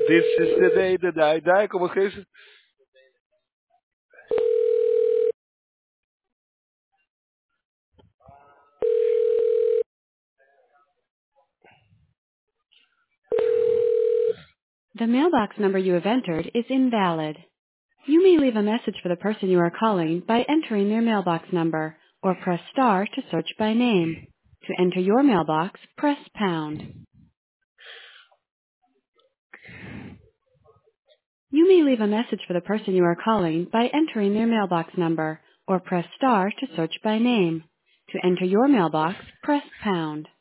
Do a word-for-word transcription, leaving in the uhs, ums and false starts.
This is the day that I die. ¿Cómo es que dice? The mailbox number you have entered is invalid. You may leave a message for the person you are calling by entering their mailbox number, or press star to search by name. To enter your mailbox, press pound. You may leave a message for the person you are calling by entering their mailbox number, or press star to search by name. To enter your mailbox, press pound.